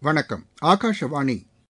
வணக்கம். ஆகாஷவாணி.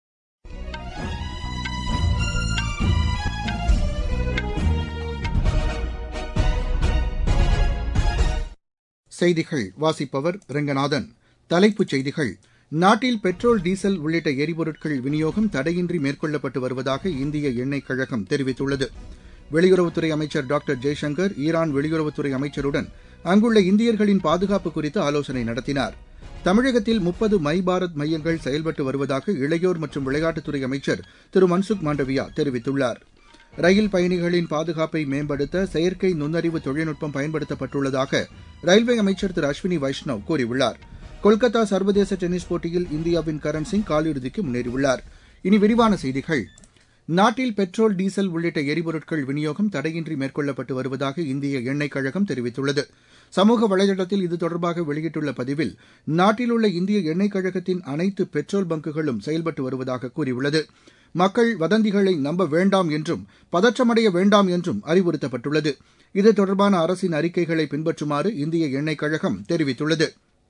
செய்திகள் வாசிப்பவர் ரெங்கநாதன். தலைப்புச் செய்திகள். நாட்டில் பெட்ரோல், டீசல் உள்ளிட்ட எரிபொருட்கள் விநியோகம் தடையின்றி மேற்கொள்ளப்பட்டு வருவதாக இந்திய எண்ணெய் கழகம் தெரிவித்துள்ளது. வெளியுறவுத்துறை அமைச்சர் டாக்டர் ஜெய்சங்கர் ஈரான் வெளியுறவுத்துறை அமைச்சருடன் அங்குள்ள இந்தியர்களின் பாதுகாப்பு குறித்து ஆலோசனை நடத்தினார். தமிழகத்தில் 30 மை பாரத் மையங்கள் செயல்பட்டு வருவதாக இளையோர் மற்றும் விளையாட்டுத்துறை அமைச்சர் திரு மன்சுக் மாண்டவியா தெரிவித்துள்ளார். ரயில் பயணிகளின் பாதுகாப்பை மேம்படுத்த செயற்கை நுண்ணறிவு தொழில்நுட்பம் பயன்படுத்தப்பட்டுள்ளதாக ரயில்வே அமைச்சர் திரு அஸ்வினி வைஷ்ணவ் கூறியுள்ளார். கொல்கத்தா சர்வதேச டென்னிஸ் போட்டியில் இந்தியாவின் கரண் சிங் காலிறுதிக்கு முன்னேறியுள்ளார். இனி விரிவான செய்திகள். நாட்டில் பெட்ரோல், டீசல் உள்ளிட்ட எரிபொருட்கள் விநியோகம் தடையின்றி மேற்கொள்ளப்பட்டு வருவதாக இந்திய எண்ணெய் கழகம் தெரிவித்துள்ளது. சமூக வலைதளத்தில் இது தொடர்பாக வெளியிட்டுள்ள பதிவில், நாட்டில் உள்ள இந்திய எண்ணெய் கழகத்தின் அனைத்து பெட்ரோல் பங்குகளும் செயல்பட்டு வருவதாக கூறியுள்ளது. மக்கள் வதந்திகளை நம்ப வேண்டாம் என்றும் பதற்றமடைய வேண்டாம் என்றும் அறிவுறுத்தப்பட்டுள்ளது. இது தொடர்பான அரசின் அறிக்கைகளை பின்பற்றுமாறு இந்திய எண்ணெய் கழகம் தெரிவித்துள்ளது.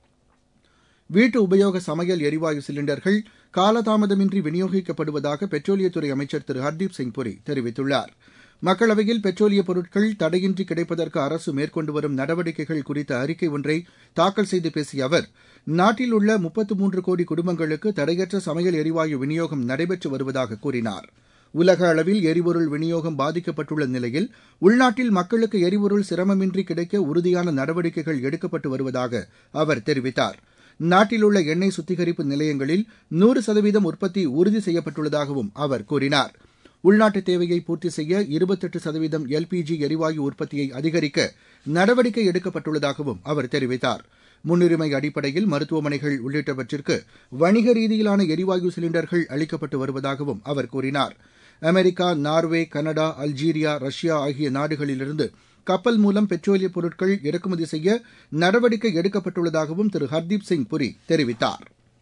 வீட்டு உபயோக சமையல் எரிவாயு சிலிண்டர்கள் காலதாமதமின்றி விநியோகிக்கப்படுவதாக பெட்ரோலியத்துறை அமைச்சர் திரு ஹர்தீப் சிங் புரி தெரிவித்துள்ளார். மக்களவையில் பெட்ரோலிய பொருட்கள் தடையின்றி கிடைப்பதற்கு அரசு மேற்கொண்டு வரும் நடவடிக்கைகள் குறித்த அறிக்கை ஒன்றை தாக்கல் செய்து பேசிய அவர், நாட்டில் உள்ள 33 கோடி குடும்பங்களுக்கு தடையற்ற சமையல் எரிவாயு விநியோகம் நடைபெற்று வருவதாக கூறினார். உலக அளவில் எரிபொருள் விநியோகம் பாதிக்கப்பட்டுள்ள நிலையில் உள்நாட்டில் மக்களுக்கு எரிபொருள் சிரமமின்றி கிடைக்க உறுதியான நடவடிக்கைகள் எடுக்கப்பட்டு வருவதாக அவர் தெரிவித்தார். நாட்டில் உள்ள எண்ணெய் சுத்திகரிப்பு நிலையங்களில் 100% உற்பத்தி உறுதி செய்யப்பட்டுள்ளதாகவும் அவர் கூறினார். உள்நாட்டு தேவையை பூர்த்தி செய்ய 28% LPG எரிவாயு உற்பத்தியை அதிகரிக்க நடவடிக்கை எடுக்கப்பட்டுள்ளதாகவும் அவர் தெரிவித்தார். முன்னுரிமை அடிப்படையில் மருத்துவமனைகள் உள்ளிட்டவற்றிற்கு வணிக ரீதியிலான எரிவாயு சிலிண்டர்கள் அளிக்கப்பட்டு வருவதாகவும் அவர் கூறினார். America, Norway, Canada, Algeria, Russia ஆகிய நாடுகளிலிருந்து கப்பல் மூலம் பெட்ரோலிய பொருட்கள் இறக்குமதி செய்ய நடவடிக்கை எடுக்கப்பட்டுள்ளதாகவும் திரு ஹர்தீப் சிங் புரி தெரிவித்தார்.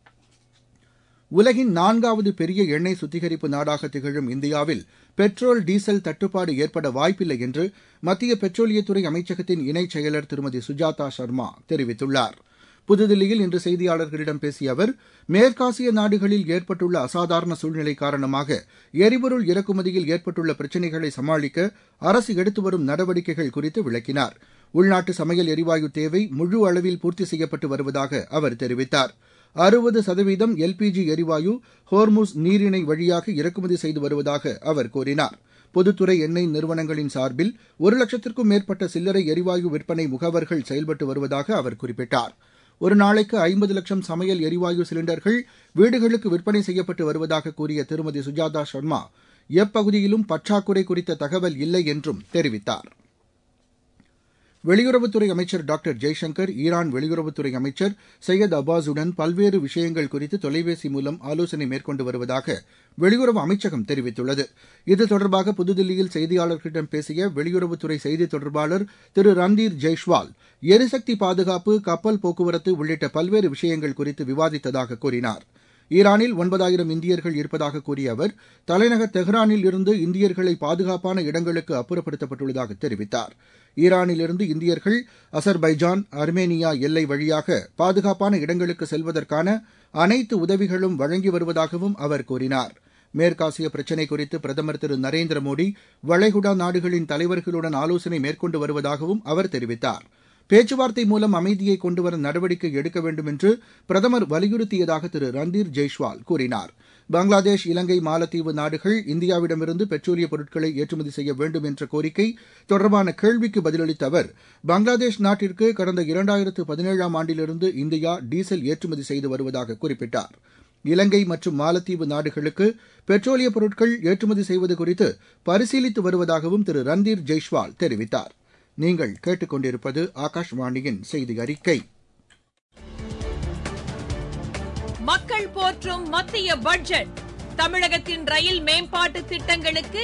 உலகின் 4வது பெரிய எண்ணெய் சுத்திகரிப்பு நாடாக திகழும் இந்தியாவில் பெட்ரோல், டீசல் தட்டுப்பாடு ஏற்பட வாய்ப்பில்லை என்று மத்திய பெட்ரோலியத்துறை அமைச்சகத்தின் இணைச் செயலர் திருமதி சுஜாதா சர்மா தெரிவித்துள்ளார். புதுதில்லியில் இன்று செய்தியாளர்களிடம் பேசிய அவர், மேற்காசிய நாடுகளில் ஏற்பட்டுள்ள அசாதாரண சூழ்நிலை காரணமாக எரிபொருள் இறக்குமதியில் ஏற்பட்டுள்ள பிரச்சினைகளை சமாளிக்க அரசு எடுத்து வரும் நடவடிக்கைகள் குறித்து விளக்கினார். உள்நாட்டு சமையல் எரிவாயு தேவை முழு அளவில் பூர்த்தி செய்யப்பட்டு வருவதாக அவர் தெரிவித்தார். 60% LPG எரிவாயு ஹோர்முஸ் நீரிணை வழியாக இறக்குமதி செய்து வருவதாக அவர் கூறினார். பொதுத்துறை எண்ணெய் நிறுவனங்களின் சார்பில் 1 லட்சத்திற்கும் மேற்பட்ட சில்லறை எரிவாயு விற்பனை முகவர்கள் செயல்பட்டு வருவதாக அவர் குறிப்பிட்டார். ஒரு நாளைக்கு 50 லட்சம் சமையல் எரிவாயு சிலிண்டர்கள் வீடுகளுக்கு விற்பனை செய்யப்பட்டு வருவதாக கூறிய திருமதி சுஜாதா சர்மா, எப்பகுதியிலும் பற்றாக்குறை குறித்த தகவல் இல்லை என்றும் தெரிவித்தார். வெளியுறவுத்துறை அமைச்சர் டாக்டர் ஜெய்சங்கர் ஈரான் வெளியுறவுத்துறை அமைச்சர் சையத் அப்பாஸுடன் பல்வேறு விஷயங்கள் குறித்து தொலைபேசி மூலம் ஆலோசனை மேற்கொண்டு வருவதாக வெளியுறவு அமைச்சகம் தெரிவித்துள்ளது. இது தொடர்பாக புதுதில்லியில் செய்தியாளர்களிடம் பேசிய வெளியுறவுத்துறை செய்தித் தொடர்பாளர் திரு ரந்தீர் ஜெய்ஷ்வால், எரிசக்தி பாதுகாப்பு, கப்பல் போக்குவரத்து உள்ளிட்ட பல்வேறு விஷயங்கள் குறித்து விவாதித்ததாக கூறினார். ஈரானில் 9000 இந்தியர்கள் இருப்பதாக கூறிய அவர், தலைநகர் தெஹ்ரானில் இருந்து இந்தியர்களை பாதுகாப்பான இடங்களுக்கு அப்புறப்படுத்தப்பட்டுள்ளதாக தெரிவித்தார். ஈரானிலிருந்து இந்தியர்கள் அசர்பைஜான், அர்மேனியா எல்லை வழியாக பாதுகாப்பான இடங்களுக்கு செல்வதற்கான அனைத்து உதவிகளும் வழங்கி வருவதாகவும் அவர் கூறினார். மேற்காசிய பிரச்சினை குறித்து பிரதமர் திரு நரேந்திர மோடி வளைகுடா நாடுகளின் தலைவர்களுடன் ஆலோசனை மேற்கொண்டு வருவதாகவும் அவர் தெரிவித்தார். பேச்சுவார்த்தை மூலம் அமைதியை கொண்டுவர நடவடிக்கை எடுக்க வேண்டும் என்று பிரதமர் வலியுறுத்தியதாக திரு ரந்தீர் ஜெய்ஷ்வால் கூறினார். பங்களாதேஷ், இலங்கை, மாலத்தீவு நாடுகள் இந்தியாவிடமிருந்து பெட்ரோலிய பொருட்களை ஏற்றுமதி செய்ய வேண்டும் என்ற கோரிக்கை தொடர்பான கேள்விக்கு பதிலளித்த அவர், பங்களாதேஷ் நாட்டிற்கு கடந்த 2017ஆம் ஆண்டிலிருந்து இந்தியா டீசல் ஏற்றுமதி செய்து வருவதாக குறிப்பிட்டார். இலங்கை மற்றும் மாலத்தீவு நாடுகளுக்கு பெட்ரோலிய பொருட்கள் ஏற்றுமதி செய்வது குறித்து பரிசீலித்து வருவதாகவும் திரு ரந்தீர் ஜெய்ஷ்வால் தெரிவித்தார். நீங்கள் கேட்டுக்கொண்டிருப்பது ஆகாஷ்வாணியின் செய்தி அறிக்கை. மக்கள் போற்றும் மத்திய பட்ஜெட். தமிழகத்தின் ரயில் மேம்பாட்டு திட்டங்களுக்கு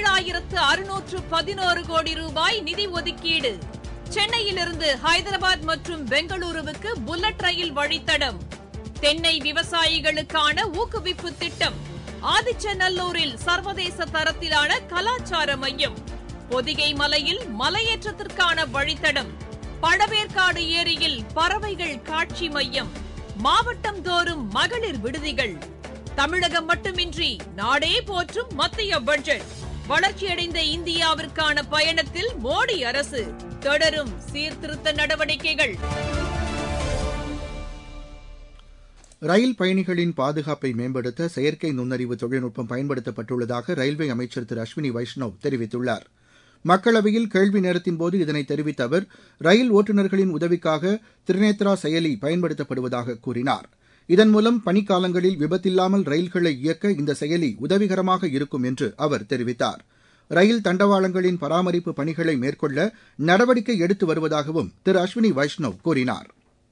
7611 கோடி ரூபாய் நிதி ஒதுக்கீடு. சென்னையிலிருந்து ஹைதராபாத் மற்றும் பெங்களூருவுக்கு புல்லட் ரயில் வழித்தடம். தென்னை விவசாயிகளுக்கான ஊக்குவிப்பு திட்டம். ஆதிச்சநல்லூரில் சர்வதேச தரத்திலான கலாச்சார மையம். பொதிகை மலையில் மலையேற்றத்திற்கான வழித்தடம். பழவேற்காடு ஏரியில் பறவைகள் காட்சி மையம். மாவட்டம் தோறும் மகளிர் விடுதிகள். தமிழகம் மட்டுமின்றி நாடே போற்றும் மத்திய பட்ஜெட். வளர்ச்சியடைந்த இந்தியாவிற்கான பயணத்தில் மோடி அரசு. தொடரும் சீர்திருத்த நடவடிக்கைகள். ரயில் பயணிகளின் பாதுகாப்பை மேம்படுத்த செயற்கை நுண்ணறிவு தொழில்நுட்பம் பயன்படுத்தப்பட்டுள்ளதாக ரயில்வே அமைச்சர் திரு அஸ்வினி வைஷ்ணவ் தெரிவித்துள்ளார். மக்களவையில் கேள்வி நேரத்தின்போது இதனை தெரிவித்த அவர், ரயில் ஓட்டுநர்களின் உதவிக்காக திரிநேத்ரா செயலி பயன்படுத்தப்படுவதாக கூறினார். இதன் மூலம் பனிக்காலங்களில் விபத்தில்லாமல் ரயில்களை இயக்க இந்த செயலி உதவிகரமாக இருக்கும் என்று அவர் தெரிவித்தார். ரயில் தண்டவாளங்களின் பராமரிப்பு பணிகளை மேற்கொள்ள நடவடிக்கை எடுத்து வருவதாகவும் திரு அஸ்வினி வைஷ்ணவ் கூறினார்.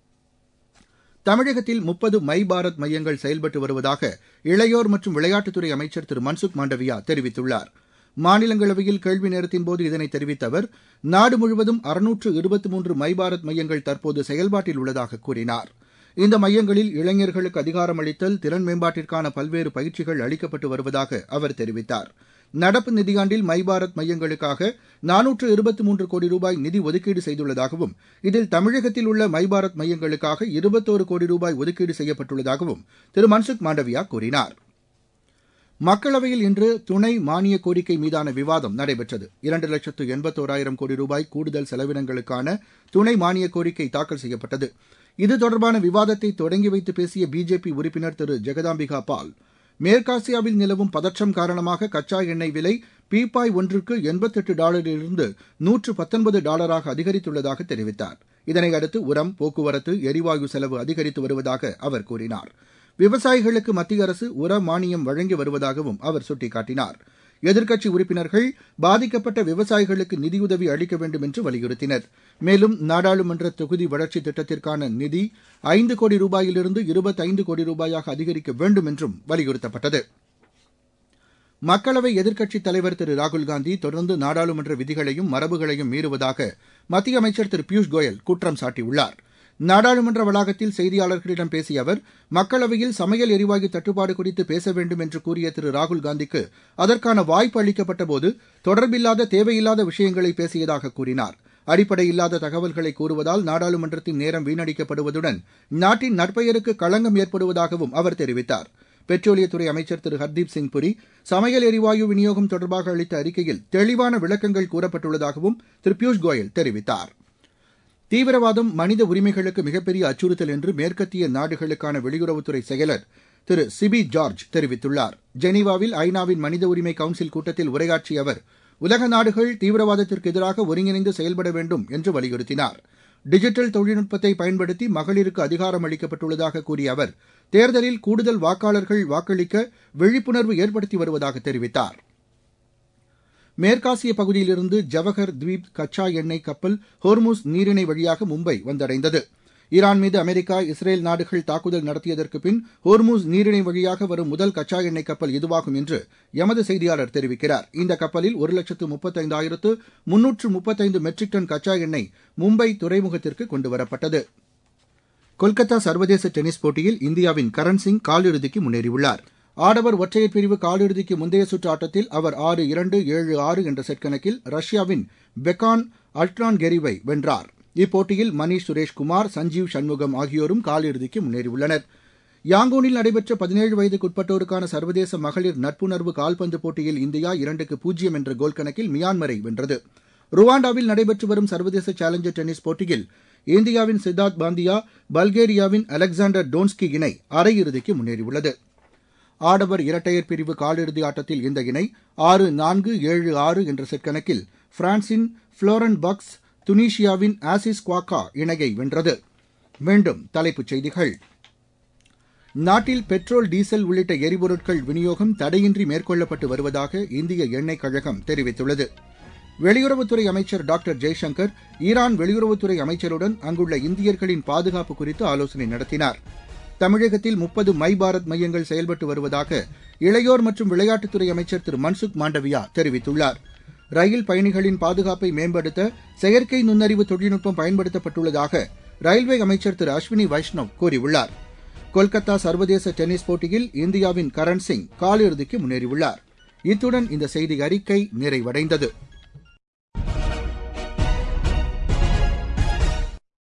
தமிழகத்தில் 30 மை பாரத் மையங்கள் செயல்பட்டு வருவதாக இளையோர் மற்றும் விளையாட்டுத்துறை அமைச்சர் திரு மன்சுக் மாண்டவியா தெரிவித்துள்ளார். மாநிலங்களவையில் கேள்வி நேரத்தின்போது இதனை தெரிவித்த அவர், நாடு முழுவதும் 623 மை பாரத் மையங்கள் தற்போது செயல்பாட்டில் உள்ளதாக கூறினார். இந்த மையங்களில் இளைஞர்களுக்கு அதிகாரமளித்தல், திறன் மேம்பாட்டிற்கான பல்வேறு பயிற்சிகள் அளிக்கப்பட்டு வருவதாக அவர் தெரிவித்தார். நடப்பு நிதியாண்டில் மை பாரத் மையங்களுக்காக 423 கோடி ரூபாய் நிதி ஒதுக்கீடு செய்துள்ளதாகவும், இதில் தமிழகத்தில் உள்ள மை பாரத் மையங்களுக்காக 21 கோடி ரூபாய் ஒதுக்கீடு செய்யப்பட்டுள்ளதாகவும் திரு மன்சுக் மாண்டவியா கூறினார். மக்களவையில் இன்று துணை மானிய கோரிக்கை மீதான விவாதம் நடைபெற்றது. 2,81,000 கோடி ரூபாய் கூடுதல் செலவினங்களுக்கான துணை மானிய கோரிக்கை தாக்கல் செய்யப்பட்டது. இது தொடர்பான விவாதத்தை தொடங்கி வைத்து பேசிய பிஜேபி உறுப்பினர் திரு ஜெகதாம்பிகா பால், மேற்காசியாவில் நிலவும் பதற்றம் காரணமாக கச்சா எண்ணெய் விலை பீப்பாய் ஒன்றுக்கு $88 $119 அதிகரித்துள்ளதாக தெரிவித்தார். இதனையடுத்து உரம், போக்குவரத்து, எரிவாயு செலவு அதிகரித்து வருவதாக அவர் கூறினார். விவசாயிகளுக்கு மத்திய அரசு உர மானியம் வழங்கி வருவதாகவும் அவர் சுட்டிக்காட்டினார். எதிர்க்கட்சி உறுப்பினர்கள் பாதிக்கப்பட்ட விவசாயிகளுக்கு நிதியுதவி அளிக்க வேண்டும் என்று வலியுறுத்தினர். மேலும் நாடாளுமன்ற தொகுதி வளர்ச்சி திட்டத்திற்கான நிதி 5 கோடி ரூபாயிலிருந்து 25 கோடி ரூபாயாக அதிகரிக்க வேண்டும் என்றும் வலியுறுத்தப்பட்டது. மக்களவை எதிர்க்கட்சித் தலைவர் திரு ராகுல்காந்தி தொடர்ந்து நாடாளுமன்ற விதிகளையும் மரபுகளையும் மீறுவதாக மத்திய அமைச்சர் திரு பியூஷ் கோயல் குற்றம் சாட்டியுள்ளார். நாடாளுமன்ற வளாகத்தில் செய்தியாளர்களிடம் பேசிய அவர், மக்களவையில் சமையல் எரிவாயு தட்டுப்பாடு குறித்து பேச வேண்டும் என்று கூறிய திரு ராகுல்காந்திக்கு அதற்கான வாய்ப்பு அளிக்கப்பட்டபோது தொடர்பில்லாத, தேவையில்லாத விஷயங்களை பேசியதாக கூறினார். அடிப்படையில்லாத தகவல்களை கூறுவதால் நாடாளுமன்றத்தின் நேரம் வீணடிக்கப்படுவதுடன் நாட்டின் நற்பெயருக்கு களங்கம் ஏற்படுவதாகவும் அவர் தெரிவித்தார். பெட்ரோலியத்துறை அமைச்சர் திரு ஹர்தீப் சிங் புரி சமையல் எரிவாயு விநியோகம் தொடர்பாக அளித்த அறிக்கையில் தெளிவான விளக்கங்கள் கூறப்பட்டுள்ளதாகவும் திரு பியூஷ் கோயல் தெரிவித்தார். தீவிரவாதம் மனித உரிமைகளுக்கு மிகப்பெரிய அச்சுறுத்தல் என்று மேற்கத்திய நாடுகளுக்கான வெளியுறவுத்துறை செயலர் திரு சிபி ஜார்ஜ் தெரிவித்துள்ளார். ஜெனீவாவில் ஐநாவின் மனித உரிமை கவுன்சில் கூட்டத்தில் உரையாற்றிய அவர், உலக நாடுகள் தீவிரவாதத்திற்கு எதிராக ஒருங்கிணைந்து செயல்பட வேண்டும் என்று வலியுறுத்தினார். டிஜிட்டல் தொழில்நுட்பத்தை பயன்படுத்தி மகளிருக்கு அதிகாரம் அளிக்கப்பட்டுள்ளதாக கூறிய அவர், தேர்தலில் கூடுதல் வாக்காளர்கள் வாக்களிக்க விழிப்புணர்வு ஏற்படுத்தி வருவதாக தெரிவித்தார். மேற்காசிய பகுதியிலிருந்து ஜவஹர் தீப் கச்சா எண்ணெய் கப்பல் ஹோர்முஸ் நீரிணை வழியாக மும்பை வந்தடைந்தது. ஈரான் மீது அமெரிக்கா, இஸ்ரேல் நாடுகள் தாக்குதல் நடத்தியதற்கு பின் ஹோர்முஸ் நீரிணை வழியாக வரும் முதல் கச்சா எண்ணெய் கப்பல் இதுவாகும் என்று எமது செய்தியாளர் தெரிவிக்கிறார். இந்த கப்பலில் 1,35,335 மெட்ரிக் டன் கச்சா எண்ணெய் மும்பை துறைமுகத்திற்கு கொண்டுவரப்பட்டது. கொல்கத்தா சர்வதேச டென்னிஸ் போட்டியில் இந்தியாவின் கரண் சிங் காலிறுதிக்கு முன்னேறியுள்ளார். ஆடவர் ஒற்றையர் பிரிவு காலிறுதிக்கு முந்தைய சுற்று ஆட்டத்தில் அவர் 6-2, 7-6 என்ற செட் கணக்கில் ரஷ்யாவின் பெக்கான் அல்ட்ரான்கெரிவை வென்றார். இப்போட்டியில் மணீஷ் சுரேஷ்குமார், சஞ்சீவ் சண்முகம் ஆகியோரும் காலிறுதிக்கு முன்னேறியுள்ளனர். யாங்கூனில் நடைபெற்ற 17 வயதுக்குட்பட்டோருக்கான சர்வதேச மகளிர் நட்புணர்வு கால்பந்து போட்டியில் இந்தியா 2-0 என்ற கோல் கணக்கில் மியான்மரை வென்றது. ருவாண்டாவில் நடைபெற்று வரும் சர்வதேச சேலஞ்சர் டென்னிஸ் போட்டியில் இந்தியாவின் சித்தார்த் பாந்தியா, பல்கேரியாவின் அலெக்சாண்டர் டோன்ஸ்கி இணை அரையிறுதிக்கு முன்னேறியுள்ளது. ஆடவர் இரட்டையர் பிரிவு காலிறுதி ஆட்டத்தில் இந்த இணை 6-4, 7-6 என்ற செட் கணக்கில் பிரான்சின் புளோரன் பக்ஸ், துனிஷியாவின் ஆசிஸ் குவாக்கா இணையை வென்றது. மீண்டும் தலைப்புச் செய்திகள். நாட்டில் பெட்ரோல், டீசல் உள்ளிட்ட எரிபொருட்கள் விநியோகம் தடையின்றி மேற்கொள்ளப்பட்டு வருவதாக இந்திய எண்ணெய் கழகம் தெரிவித்துள்ளது. வெளியுறவுத்துறை அமைச்சர் டாக்டர் ஜெய்சங்கர் ஈரான் வெளியுறவுத்துறை அமைச்சருடன் அங்குள்ள இந்தியர்களின் பாதுகாப்பு குறித்து ஆலோசனை நடத்தினார். தமிழகத்தில் 30 மை பாரத் மையங்கள் செயல்பட்டு வருவதாக இளையோர் மற்றும் விளையாட்டுத்துறை அமைச்சர் திரு மன்சுக் மாண்டவியா தெரிவித்துள்ளார். ரயில் பயணிகளின் பாதுகாப்பை மேம்படுத்த செயற்கை நுண்ணறிவு தொழில்நுட்பம் பயன்படுத்தப்பட்டுள்ளதாக ரயில்வே அமைச்சர் திரு அஸ்வினி வைஷ்ணவ் கூறியுள்ளார். கொல்கத்தா சர்வதேச டென்னிஸ் போட்டியில் இந்தியாவின் கரண் சிங் காலிறுதிக்கு முன்னேறியுள்ளார். இத்துடன் இந்த செய்தி அறிக்கை நிறைவடைந்தது.